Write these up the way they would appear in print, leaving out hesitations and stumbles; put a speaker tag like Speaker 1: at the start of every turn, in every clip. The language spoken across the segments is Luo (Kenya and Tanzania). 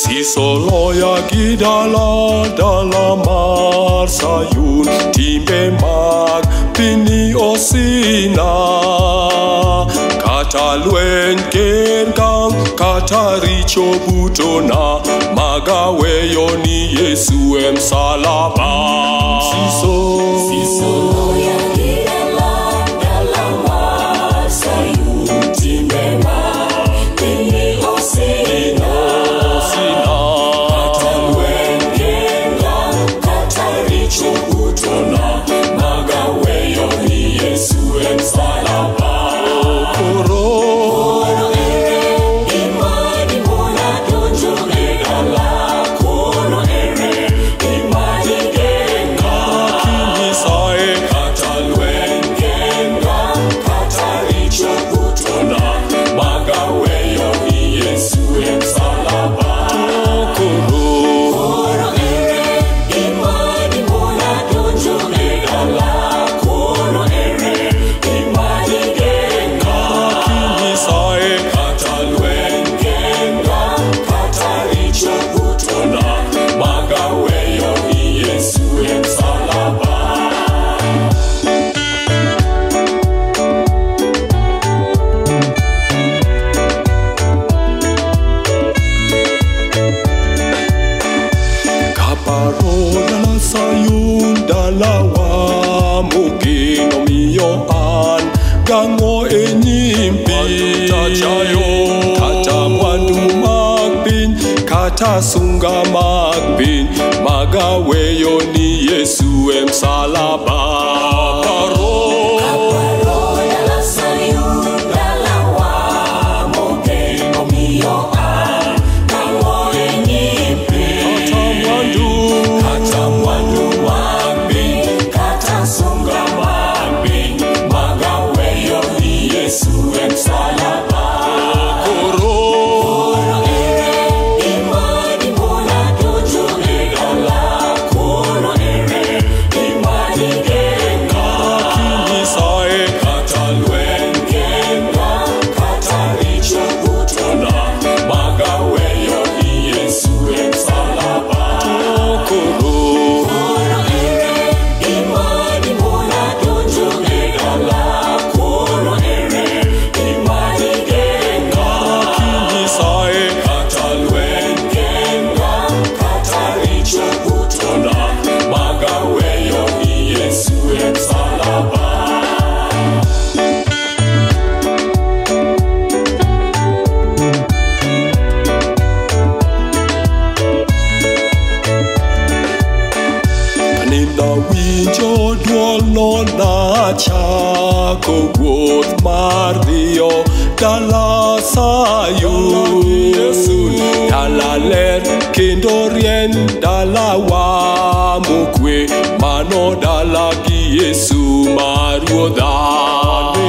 Speaker 1: solo ya gidala dala mar Sayun, timbe mag pini osina. Kata luen gengang, kata richo butona, magaweyo ni Yesu msalaba.
Speaker 2: Solo ya gidala dala mar Sayun, timbe mag pini osina.
Speaker 1: Sayun dalawa mugino miyo an gango enyimpi kata mwandu magbin kata sunga magbin magaweyo ni Yesu msalaba. Winjo duol no na chako wuoth mar dhiyo dala Sayun. Dala ler kendo rien, dala wa mokwe, mano dala gi Yesu ma Ruodha.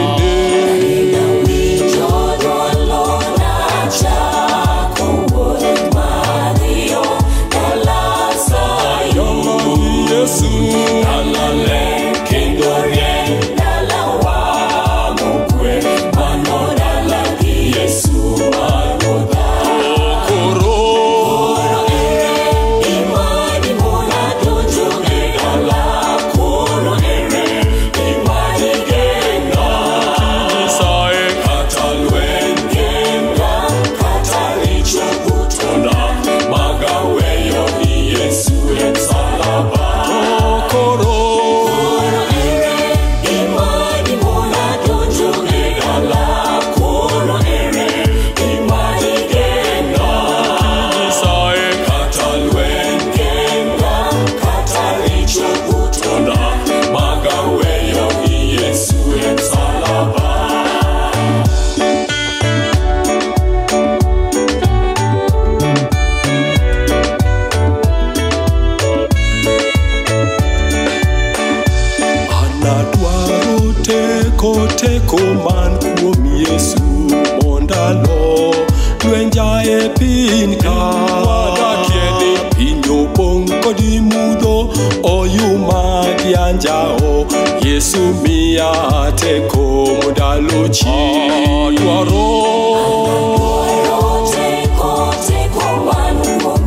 Speaker 1: Teko man kuom Yesu mondalo lwenja e piny ka wadakieni piny opong' kodi mudho oyuma gi anjao. Yesu miya teko mondalo chi dwaro
Speaker 2: teko man kuom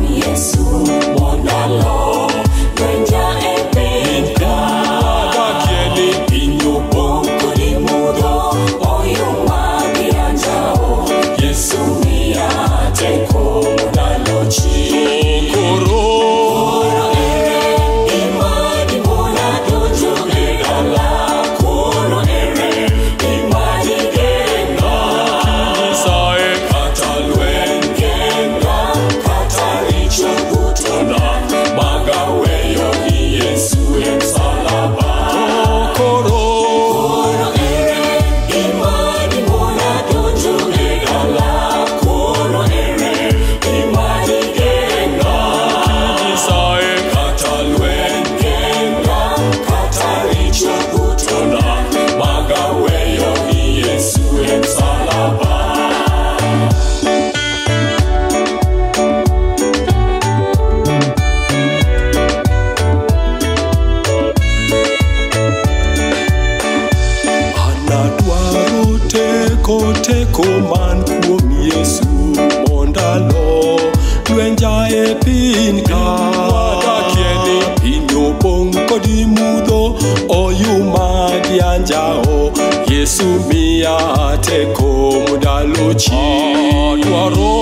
Speaker 1: teko man kuom Yesu mondalo lwenja e piny ka wadakieni piny opong' kod mudho oyuma gi anjao Yesu miya teko mudalo dwaro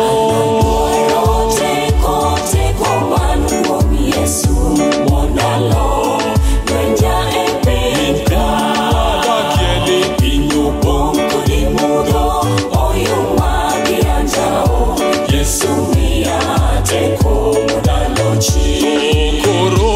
Speaker 2: teko man kuom Yesu mondalo lwenja e piny ka
Speaker 1: wadakieni
Speaker 2: piny opong' kod mudho oyuma gi anjao Yesu miya teko mudalo
Speaker 1: koro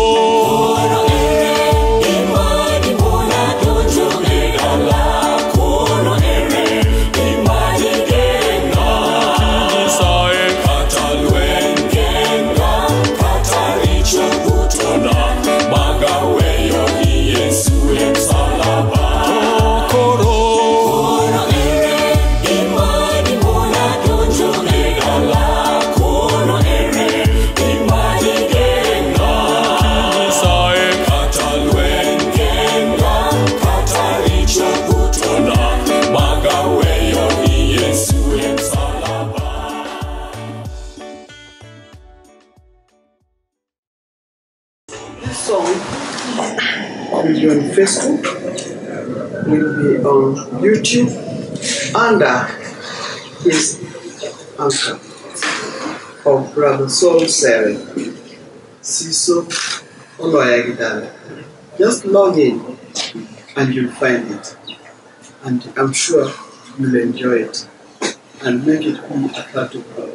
Speaker 3: will be on Facebook, will be on YouTube, under his anchor of Brother Soul Sari, Siso Oloyagidale. Just log in and you'll find it. And I'm sure you'll enjoy it and make it be a part of